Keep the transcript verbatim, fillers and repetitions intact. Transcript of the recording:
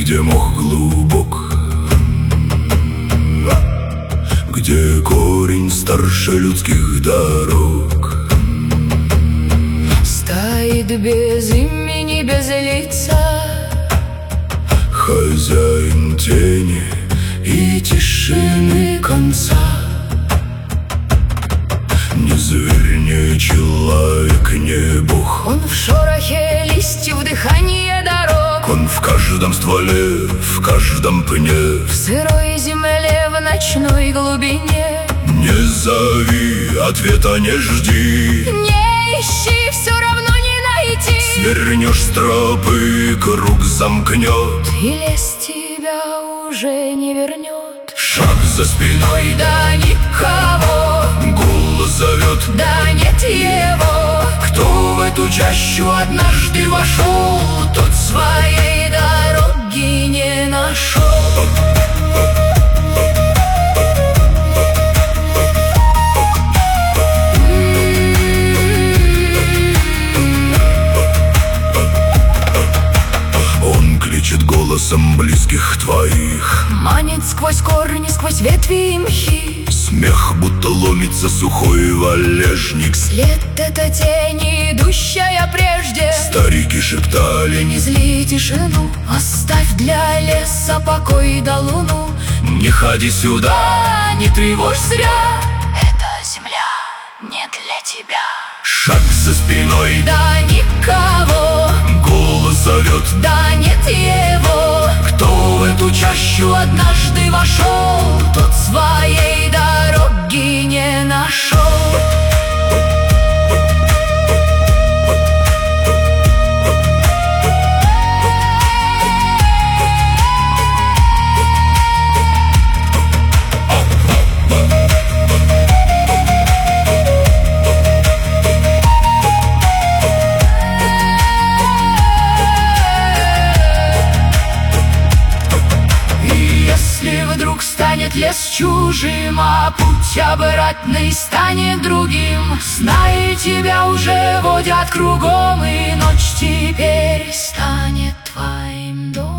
где мох глубок, где корень старше людских дорог. Стоит без имени, без лица, хозяин тени и тишины конца. Не зверь, не человек, не бог. Он в шорохе листьев, дыхание дорог. Он в каждом стволе, в каждом пне, в сырой земле, в ночной глубине. Не зови, ответа не жди, не ищи, все равно не найти. Свернешь с тропы, круг замкнет, и лес тебя уже не вернет. Шаг за спиной, да никого. Голос зовет, да нет его. Кто в эту чащу однажды вошел, тот своей дороги не нашел. Он кличет голосом близких твоих, манит сквозь корни, сквозь ветви и мхи. Смех будто ломится сухой валежник. След — это тень, идущая прежде. Старики шептали: не зли тишину, оставь для леса покой да луну. Не ходи сюда, не тревожь зря, эта земля не для тебя. Шаг за спиной, да никого. Голос зовет, да нет его. Кто в эту чащу однажды вошел, тот своей дороги не нашел. Вдруг станет лес чужим, а путь обратный станет другим, знай, тебя уже водят кругом, и ночь теперь станет твоим домом.